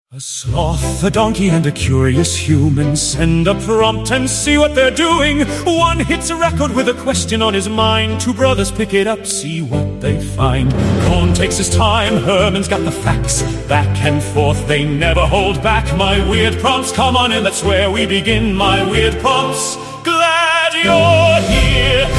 A sloth, a donkey, and a curious human send a prompt and see what they're doing. One hits a record with a question on his mind. Two brothers pick it up, see what they find. Cohn takes his time, Herman's got the facts. Back and forth, they never hold back. My weird prompts, come on in, that's where we begin. My weird prompts, glad you're here.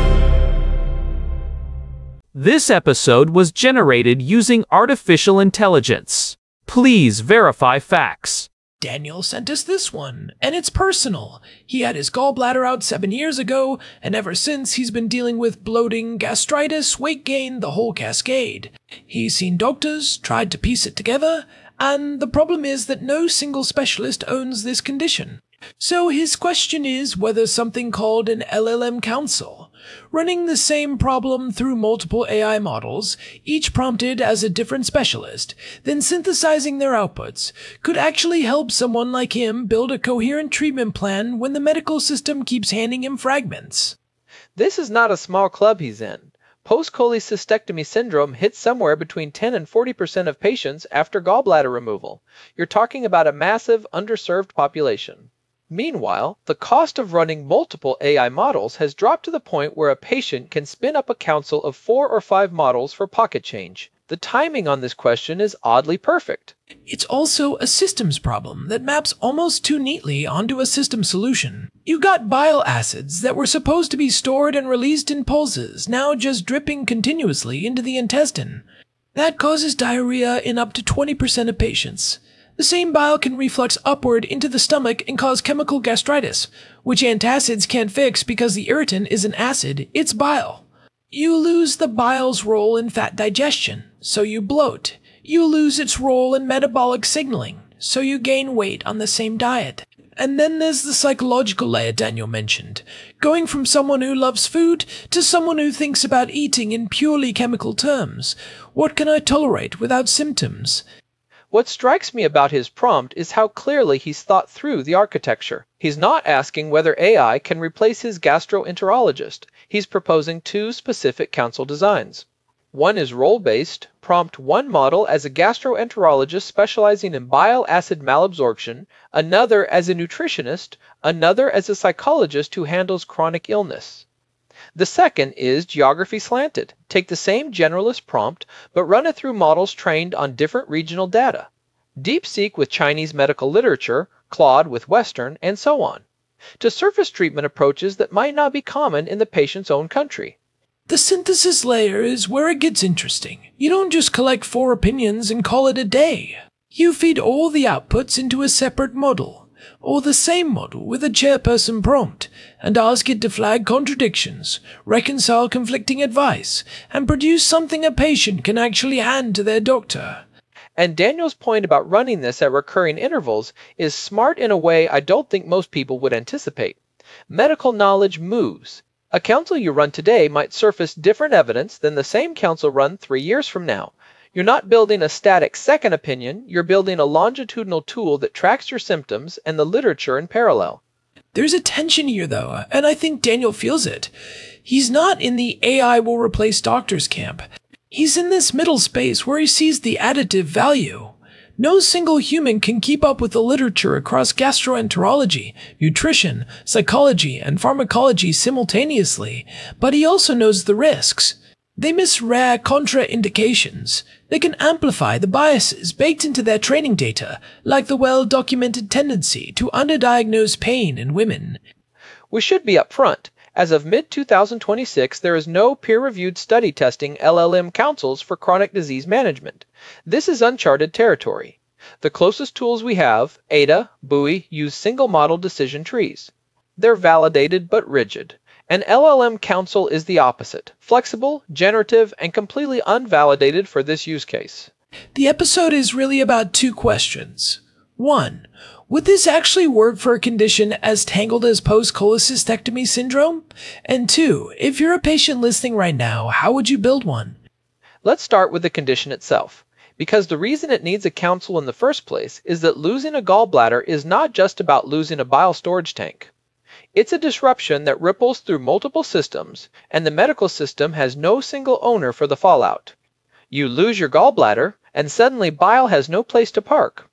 This episode was generated using artificial intelligence. Please verify facts. Daniel sent us this one, and it's personal. He had his gallbladder out 7 years ago, and ever since he's been dealing with bloating, gastritis, weight gain, the whole cascade. He's seen doctors, tried to piece it together, and the problem is that no single specialist owns this condition. So his question is whether something called an LLM council, running the same problem through multiple AI models, each prompted as a different specialist, then synthesizing their outputs, could actually help someone like him build a coherent treatment plan when the medical system keeps handing him fragments. This is not a small club he's in. Post-cholecystectomy syndrome hits somewhere between 10 and 40% of patients after gallbladder removal. You're talking about a massive, underserved population. Meanwhile, the cost of running multiple AI models has dropped to the point where a patient can spin up a council of 4 or 5 models for pocket change. The timing on this question is oddly perfect. It's also a systems problem that maps almost too neatly onto a system solution. You've got bile acids that were supposed to be stored and released in pulses, now just dripping continuously into the intestine. That causes diarrhea in up to 20% of patients. The same bile can reflux upward into the stomach and cause chemical gastritis, which antacids can't fix because the irritant isn't acid, it's bile. You lose the bile's role in fat digestion, so you bloat. You lose its role in metabolic signaling, so you gain weight on the same diet. And then there's the psychological layer Daniel mentioned, going from someone who loves food to someone who thinks about eating in purely chemical terms. What can I tolerate without symptoms? What strikes me about his prompt is how clearly he's thought through the architecture. He's not asking whether AI can replace his gastroenterologist. He's proposing 2 specific council designs. One is role-based, prompt one model as a gastroenterologist specializing in bile acid malabsorption, another as a nutritionist, another as a psychologist who handles chronic illness. The second is geography slanted. Take the same generalist prompt, but run it through models trained on different regional data. DeepSeek with Chinese medical literature, Claude with Western, and so on, to surface treatment approaches that might not be common in the patient's own country. The synthesis layer is where it gets interesting. You don't just collect 4 opinions and call it a day. You feed all the outputs into a separate model, or the same model with a chairperson prompt, and ask it to flag contradictions, reconcile conflicting advice, and produce something a patient can actually hand to their doctor. And Daniel's point about running this at recurring intervals is smart in a way I don't think most people would anticipate. Medical knowledge moves. A council you run today might surface different evidence than the same council run 3 years from now. You're not building a static second opinion, you're building a longitudinal tool that tracks your symptoms and the literature in parallel. There's a tension here, though, and I think Daniel feels it. He's not in the AI will replace doctors camp. He's in this middle space where he sees the additive value. No single human can keep up with the literature across gastroenterology, nutrition, psychology, and pharmacology simultaneously, but he also knows the risks. They miss rare contraindications. They can amplify the biases baked into their training data, like the well-documented tendency to underdiagnose pain in women. We should be upfront. As of mid-2026, there is no peer-reviewed study testing LLM councils for chronic disease management. This is uncharted territory. The closest tools we have, Ada, Buoy, use single-model decision trees. They're validated but rigid. An LLM council is the opposite, flexible, generative, and completely unvalidated for this use case. The episode is really about 2 questions. 1. Would this actually work for a condition as tangled as post-cholecystectomy syndrome? And 2. If you're a patient listening right now, how would you build one? Let's start with the condition itself, because the reason it needs a council in the first place is that losing a gallbladder is not just about losing a bile storage tank. It's a disruption that ripples through multiple systems, and the medical system has no single owner for the fallout. You lose your gallbladder, and suddenly bile has no place to park.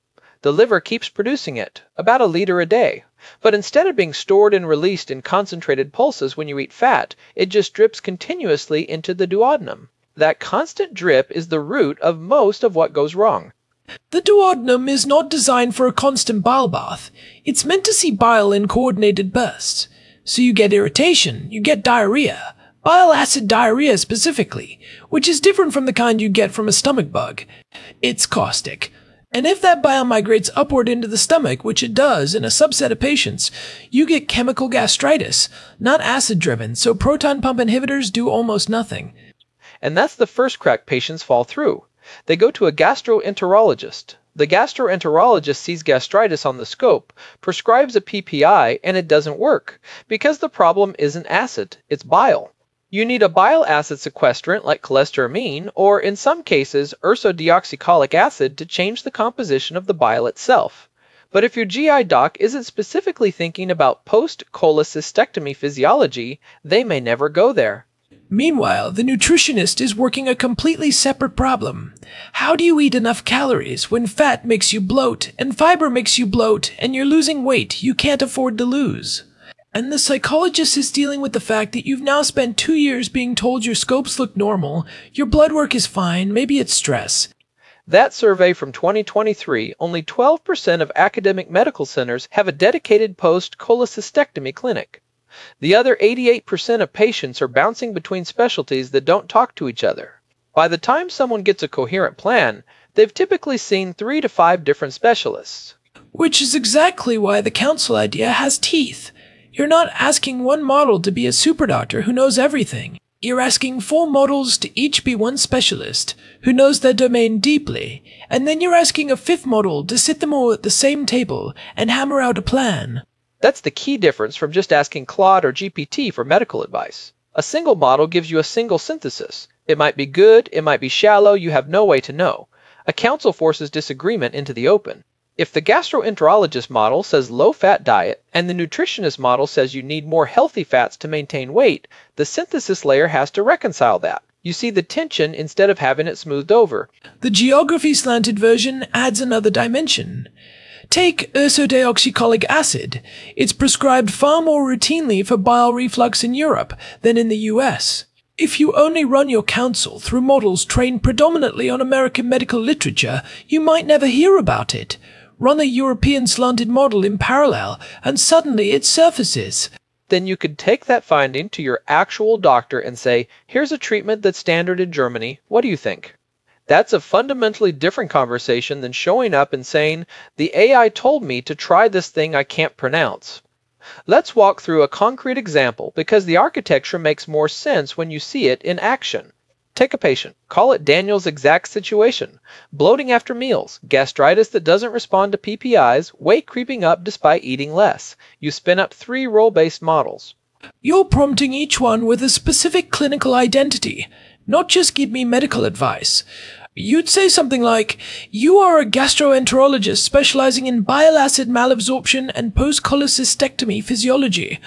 The liver keeps producing it, about a liter a day. But instead of being stored and released in concentrated pulses when you eat fat, it just drips continuously into the duodenum. That constant drip is the root of most of what goes wrong. The duodenum is not designed for a constant bile bath. It's meant to see bile in coordinated bursts. So you get irritation, you get diarrhea, bile acid diarrhea specifically, which is different from the kind you get from a stomach bug. It's caustic. And if that bile migrates upward into the stomach, which it does in a subset of patients, you get chemical gastritis, not acid-driven, so proton pump inhibitors do almost nothing. And that's the first crack patients fall through. They go to a gastroenterologist. The gastroenterologist sees gastritis on the scope, prescribes a PPI, and it doesn't work, because the problem isn't acid, it's bile. You need a bile acid sequestrant like cholestyramine, or in some cases, ursodeoxycholic acid to change the composition of the bile itself. But if your GI doc isn't specifically thinking about post-cholecystectomy physiology, they may never go there. Meanwhile, the nutritionist is working a completely separate problem. How do you eat enough calories when fat makes you bloat, and fiber makes you bloat, and you're losing weight you can't afford to lose? And the psychologist is dealing with the fact that you've now spent 2 years being told your scopes look normal, your blood work is fine, maybe it's stress. That survey from 2023, only 12% of academic medical centers have a dedicated post-cholecystectomy clinic. The other 88% of patients are bouncing between specialties that don't talk to each other. By the time someone gets a coherent plan, they've typically seen 3 to 5 different specialists. Which is exactly why the council idea has teeth. You're not asking one model to be a superdoctor who knows everything. You're asking 4 models to each be one specialist who knows their domain deeply, and then you're asking a 5th model to sit them all at the same table and hammer out a plan. That's the key difference from just asking Claude or GPT for medical advice. A single model gives you a single synthesis. It might be good, it might be shallow, you have no way to know. A council forces disagreement into the open. If the gastroenterologist model says low-fat diet and the nutritionist model says you need more healthy fats to maintain weight, the synthesis layer has to reconcile that. You see the tension instead of having it smoothed over. The geography-slanted version adds another dimension. Take ursodeoxycholic acid. It's prescribed far more routinely for bile reflux in Europe than in the US. If you only run your council through models trained predominantly on American medical literature, you might never hear about it. Run a European slanted model in parallel, and suddenly it surfaces. Then you could take that finding to your actual doctor and say, here's a treatment that's standard in Germany, what do you think? That's a fundamentally different conversation than showing up and saying, the AI told me to try this thing I can't pronounce. Let's walk through a concrete example because the architecture makes more sense when you see it in action. Take a patient. Call it Daniel's exact situation. Bloating after meals, gastritis that doesn't respond to PPIs, weight creeping up despite eating less. You spin up 3 role-based models. You're prompting each one with a specific clinical identity, not just give me medical advice. You'd say something like, you are a gastroenterologist specializing in bile acid malabsorption and post-cholecystectomy physiology.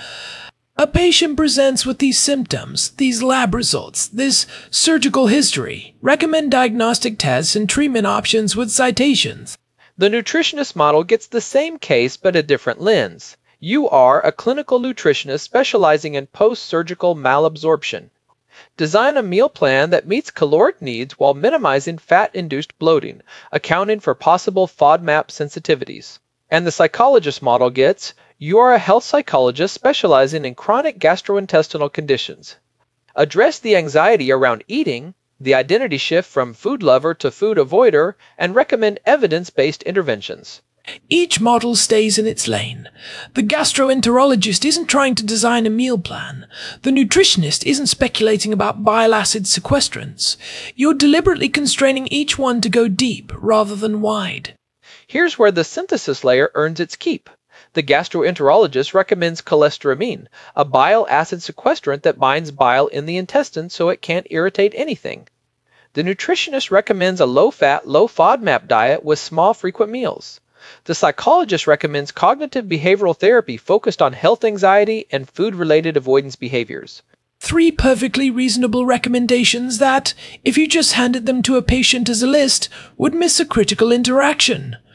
A patient presents with these symptoms, these lab results, this surgical history. Recommend diagnostic tests and treatment options with citations. The nutritionist model gets the same case but a different lens. You are a clinical nutritionist specializing in post-surgical malabsorption. Design a meal plan that meets caloric needs while minimizing fat-induced bloating, accounting for possible FODMAP sensitivities. And the psychologist model gets, you are a health psychologist specializing in chronic gastrointestinal conditions. Address the anxiety around eating, the identity shift from food lover to food avoider, and recommend evidence-based interventions. Each model stays in its lane. The gastroenterologist isn't trying to design a meal plan. The nutritionist isn't speculating about bile acid sequestrants. You're deliberately constraining each one to go deep rather than wide. Here's where the synthesis layer earns its keep. The gastroenterologist recommends cholestyramine, a bile acid sequestrant that binds bile in the intestine so it can't irritate anything. The nutritionist recommends a low-fat, low-FODMAP diet with small frequent meals. The psychologist recommends cognitive behavioral therapy focused on health anxiety and food-related avoidance behaviors. 3 perfectly reasonable recommendations that, if you just handed them to a patient as a list, would miss a critical interaction.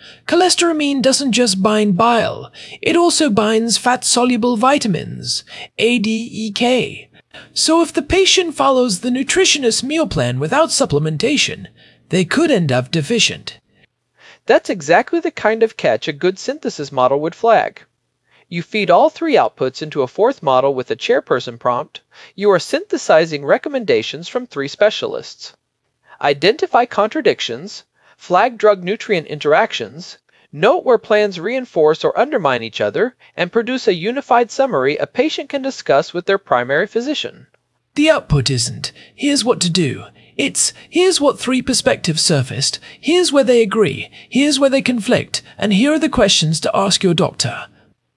Cholestyramine doesn't just bind bile, it also binds fat-soluble vitamins, A, D, E, K. So if the patient follows the nutritionist's meal plan without supplementation, they could end up deficient. That's exactly the kind of catch a good synthesis model would flag. You feed all three outputs into a fourth model with a chairperson prompt, you are synthesizing recommendations from three specialists. Identify contradictions, flag drug-nutrient interactions, note where plans reinforce or undermine each other, and produce a unified summary a patient can discuss with their primary physician. The output isn't, here's what to do. It's, here's what three perspectives surfaced, here's where they agree, here's where they conflict, and here are the questions to ask your doctor.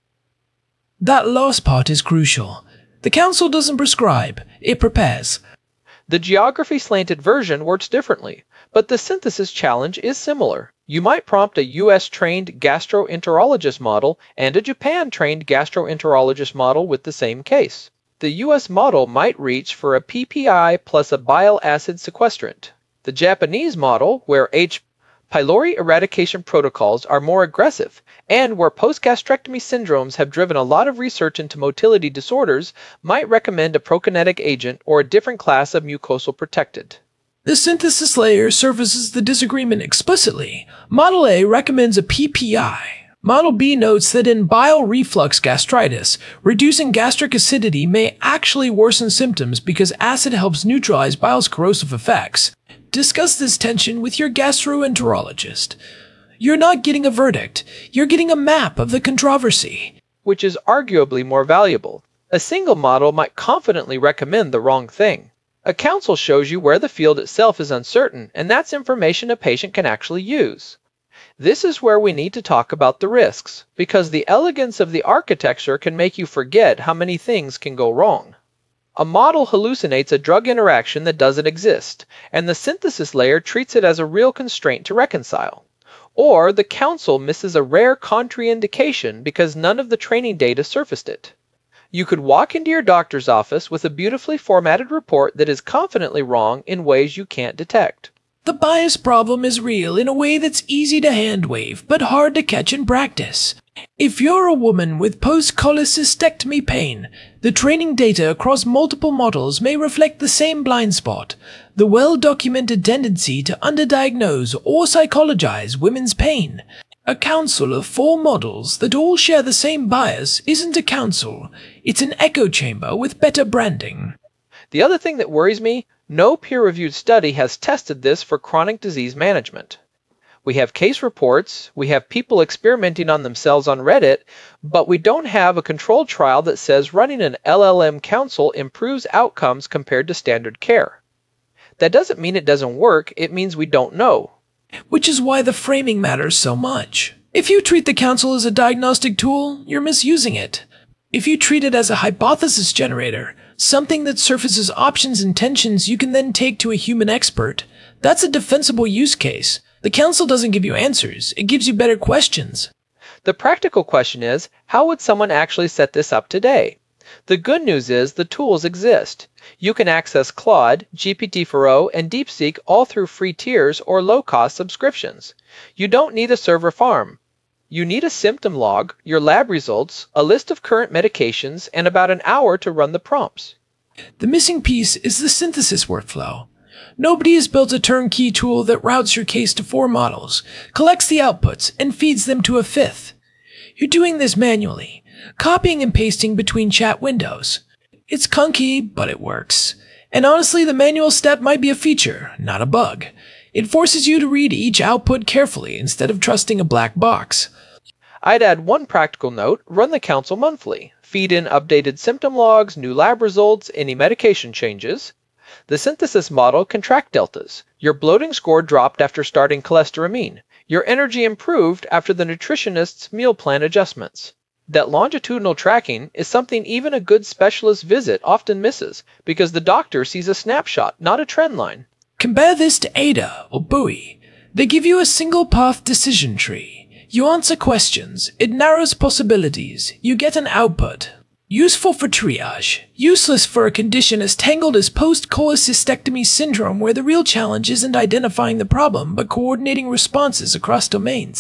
That last part is crucial. The council doesn't prescribe, it prepares. The geography-slanted version works differently, but the synthesis challenge is similar. You might prompt a US-trained gastroenterologist model and a Japan-trained gastroenterologist model with the same case. The US model might reach for a PPI plus a bile acid sequestrant. The Japanese model, where H. pylori eradication protocols are more aggressive, and where post-gastrectomy syndromes have driven a lot of research into motility disorders, might recommend a prokinetic agent or a different class of mucosal protectant. The synthesis layer surfaces the disagreement explicitly. Model A recommends a PPI. Model B notes that in bile reflux gastritis, reducing gastric acidity may actually worsen symptoms because acid helps neutralize bile's corrosive effects. Discuss this tension with your gastroenterologist. You're not getting a verdict, you're getting a map of the controversy. Which is arguably more valuable. A single model might confidently recommend the wrong thing. A council shows you where the field itself is uncertain, and that's information a patient can actually use. This is where we need to talk about the risks, because the elegance of the architecture can make you forget how many things can go wrong. A model hallucinates a drug interaction that doesn't exist, and the synthesis layer treats it as a real constraint to reconcile. Or the council misses a rare contraindication because none of the training data surfaced it. You could walk into your doctor's office with a beautifully formatted report that is confidently wrong in ways you can't detect. The bias problem is real in a way that's easy to hand-wave, but hard to catch in practice. If you're a woman with post-cholecystectomy pain, the training data across multiple models may reflect the same blind spot, the well-documented tendency to underdiagnose or psychologize women's pain. A council of 4 models that all share the same bias isn't a council, it's an echo chamber with better branding. The other thing that worries me, no peer-reviewed study has tested this for chronic disease management. We have case reports, we have people experimenting on themselves on Reddit, but we don't have a controlled trial that says running an LLM council improves outcomes compared to standard care. That doesn't mean it doesn't work, it means we don't know. Which is why the framing matters so much. If you treat the council as a diagnostic tool, you're misusing it. If you treat it as a hypothesis generator, something that surfaces options and tensions you can then take to a human expert, that's a defensible use case. The council doesn't give you answers, it gives you better questions. The practical question is, how would someone actually set this up today? The good news is the tools exist. You can access Claude, GPT-4o, and DeepSeek all through free tiers or low-cost subscriptions. You don't need a server farm. You need a symptom log, your lab results, a list of current medications, and about an hour to run the prompts. The missing piece is the synthesis workflow. Nobody has built a turnkey tool that routes your case to 4 models, collects the outputs, and feeds them to a 5th. You're doing this manually, copying and pasting between chat windows. It's clunky, but it works. And honestly, the manual step might be a feature, not a bug. It forces you to read each output carefully instead of trusting a black box. I'd add one practical note, run the council monthly. Feed in updated symptom logs, new lab results, any medication changes. The synthesis model can track deltas. Your bloating score dropped after starting cholestyramine. Your energy improved after the nutritionist's meal plan adjustments. That longitudinal tracking is something even a good specialist visit often misses because the doctor sees a snapshot, not a trend line. Compare this to Ada or Buoy. They give you a single path decision tree. You answer questions, it narrows possibilities, you get an output. Useful for triage, useless for a condition as tangled as post-cholecystectomy syndrome where the real challenge isn't identifying the problem but coordinating responses across domains.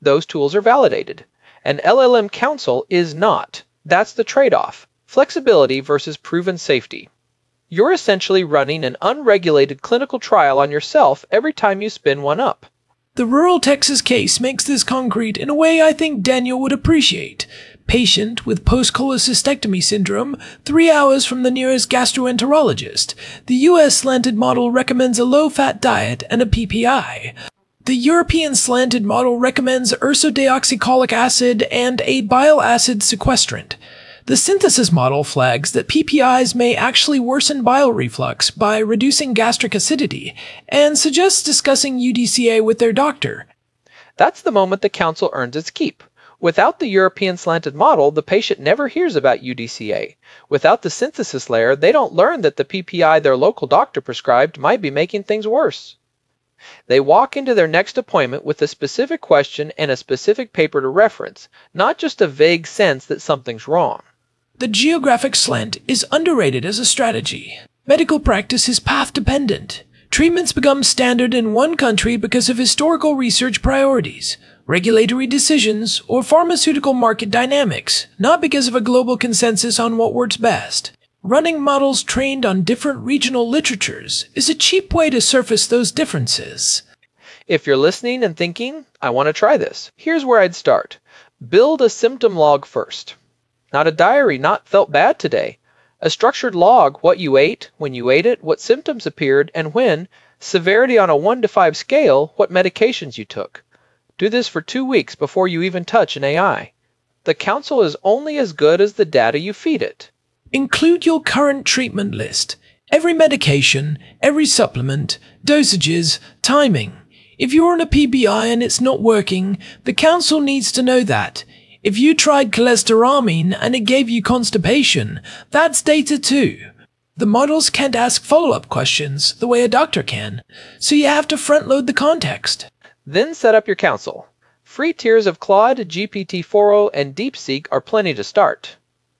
those tools are validated. An LLM counsel is not. That's the trade-off. Flexibility versus proven safety. You're essentially running an unregulated clinical trial on yourself every time you spin one up. The rural Texas case makes this concrete in a way I think Daniel would appreciate. Patient with post-cholecystectomy syndrome, 3 hours from the nearest gastroenterologist. The US slanted model recommends a low-fat diet and a PPI. The European slanted model recommends ursodeoxycholic acid and a bile acid sequestrant. The synthesis model flags that PPIs may actually worsen bile reflux by reducing gastric acidity and suggests discussing UDCA with their doctor. That's the moment the counsel earns its keep. Without the European slanted model, the patient never hears about UDCA. Without the synthesis layer, they don't learn that the PPI their local doctor prescribed might be making things worse. They walk into their next appointment with a specific question and a specific paper to reference, not just a vague sense that something's wrong. The geographic slant is underrated as a strategy. Medical practice is path-dependent. Treatments become standard in one country because of historical research priorities, regulatory decisions, or pharmaceutical market dynamics, not because of a global consensus on what works best. Running models trained on different regional literatures is a cheap way to surface those differences. If you're listening and thinking, I want to try this, here's where I'd start. Build a symptom log first. Not a diary, not felt bad today. A structured log, what you ate, when you ate it, what symptoms appeared, and when, severity on a 1 to 5 scale, what medications you took. Do this for 2 weeks before you even touch an AI. The counsel is only as good as the data you feed it. Include your current treatment list. Every medication, every supplement, dosages, timing. If you're on a PBI and it's not working, the counsel needs to know that. If you tried cholestyramine and it gave you constipation, that's data too. The models can't ask follow-up questions the way a doctor can, so you have to front-load the context. Then set up your counsel. Free tiers of Claude, GPT-4o, and DeepSeek are plenty to start.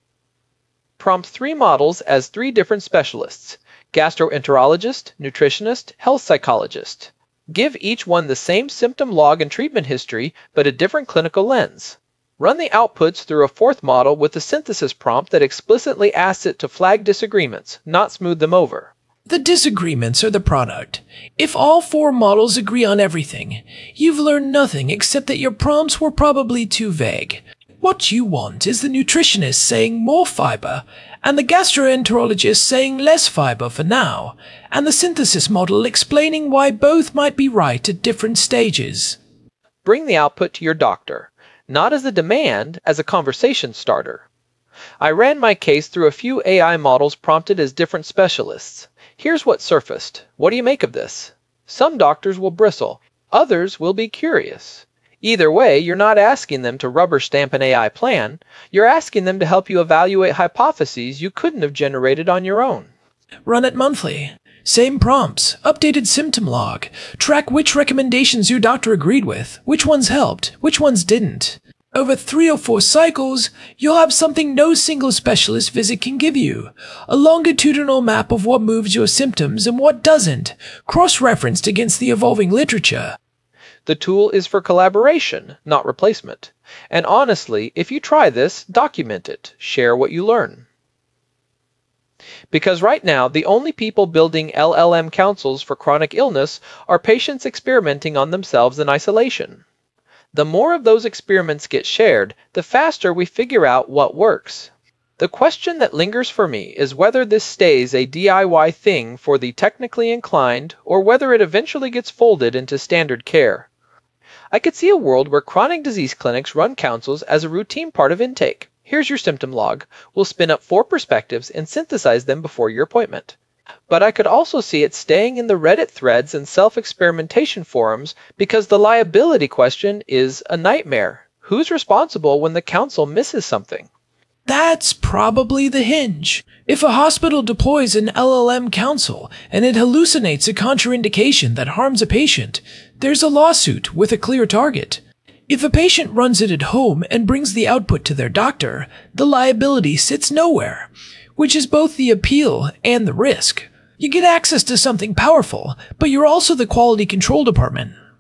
Prompt 3 models as 3 different specialists: gastroenterologist, nutritionist, health psychologist. Give each one the same symptom log and treatment history, but a different clinical lens. Run the outputs through a 4th model with a synthesis prompt that explicitly asks it to flag disagreements, not smooth them over. The disagreements are the product. If all 4 models agree on everything, you've learned nothing except that your prompts were probably too vague. What you want is the nutritionist saying more fiber, and the gastroenterologist saying less fiber for now, and the synthesis model explaining why both might be right at different stages. Bring the output to your doctor, not as a demand, as a conversation starter. I ran my case through a few AI models prompted as different specialists. Here's what surfaced. What do you make of this? Some doctors will bristle. Others will be curious. Either way, you're not asking them to rubber stamp an AI plan. You're asking them to help you evaluate hypotheses you couldn't have generated on your own. Run it monthly. Same prompts, updated symptom log. Track which recommendations your doctor agreed with, which ones helped, which ones didn't. Over 3 or 4 cycles, you'll have something no single specialist visit can give you. A longitudinal map of what moves your symptoms and what doesn't, cross-referenced against the evolving literature. The tool is for collaboration, not replacement. And honestly, if you try this, document it. Share what you learn. Because right now, the only people building LLM counsels for chronic illness are patients experimenting on themselves in isolation. The more of those experiments get shared, the faster we figure out what works. The question that lingers for me is whether this stays a DIY thing for the technically inclined, or whether it eventually gets folded into standard care. I could see a world where chronic disease clinics run counsels as a routine part of intake. Here's your symptom log. We'll spin up 4 perspectives and synthesize them before your appointment. But I could also see it staying in the Reddit threads and self-experimentation forums because the liability question is a nightmare. Who's responsible when the counsel misses something? That's probably the hinge. If a hospital deploys an LLM counsel and it hallucinates a contraindication that harms a patient, there's a lawsuit with a clear target. If a patient runs it at home and brings the output to their doctor, the liability sits nowhere, which is both the appeal and the risk. You get access to something powerful, but you're also the quality control department.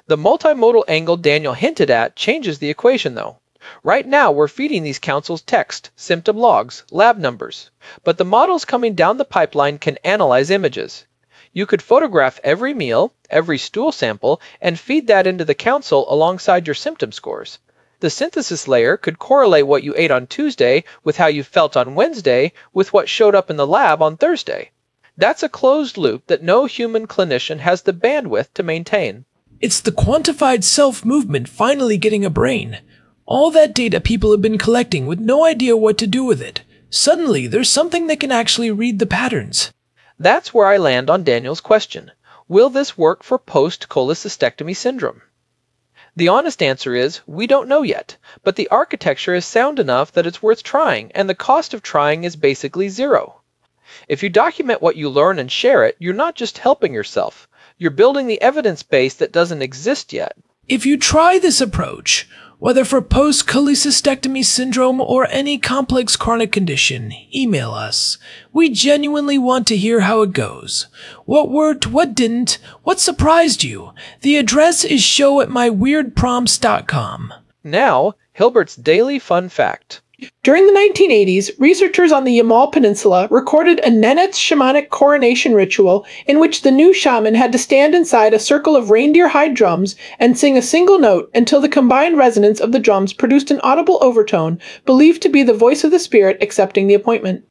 The multimodal angle Daniel hinted at changes the equation, though. Right now, we're feeding these councils text, symptom logs, lab numbers, but the models coming down the pipeline can analyze images. You could photograph every meal, every stool sample, and feed that into the council alongside your symptom scores. The synthesis layer could correlate what you ate on Tuesday with how you felt on Wednesday with what showed up in the lab on Thursday. That's a closed loop that no human clinician has the bandwidth to maintain. It's the quantified self movement finally getting a brain. All that data people have been collecting with no idea what to do with it. Suddenly, there's something that can actually read the patterns. That's where I land on Daniel's question. Will this work for post-cholecystectomy syndrome? The honest answer is, we don't know yet, but the architecture is sound enough that it's worth trying, and the cost of trying is basically zero. If you document what you learn and share it, you're not just helping yourself. You're building the evidence base that doesn't exist yet. If you try this approach, whether for post-cholecystectomy syndrome or any complex chronic condition, email us. We genuinely want to hear how it goes. What worked, what didn't, what surprised you? The address is show@myweirdprompts.com. Now, Hilbert's Daily Fun Fact. During the 1980s, researchers on the Yamal Peninsula recorded a Nenets shamanic coronation ritual in which the new shaman had to stand inside a circle of reindeer hide drums and sing a single note until the combined resonance of the drums produced an audible overtone believed to be the voice of the spirit accepting the appointment.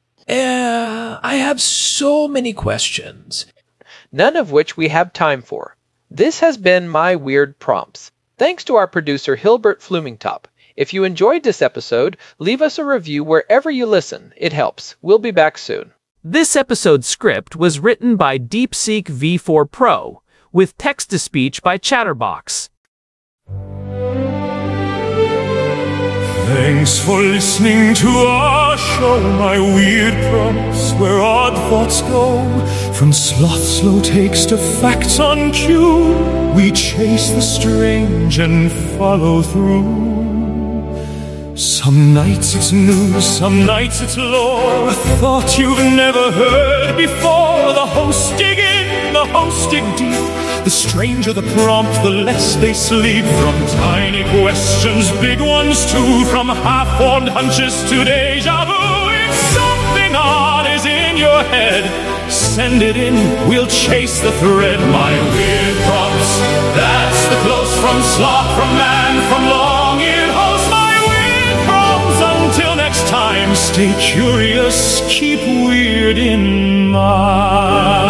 I have so many questions. None of which we have time for. This has been My Weird Prompts. Thanks to our producer Hilbert Flumingtop. If you enjoyed this episode, leave us a review wherever you listen. It helps. We'll be back soon. This episode's script was written by DeepSeek V4 Pro, with text-to-speech by Chatterbox. Thanks for listening to our show, My Weird Prompts, where odd thoughts go. From sloth slow takes to facts on cue, we chase the strange and follow through. Some nights it's news, some nights it's lore, a thought you've never heard before. The hosts dig in, the hosts dig deep. The stranger the prompt, the less they sleep. From tiny questions, big ones too. From half-formed hunches to deja vu. If something odd is in your head, send it in, we'll chase the thread. My Weird Prompts, that's the close from sloth, from man, from long-eared host. Until next time, stay curious, keep weird in mind.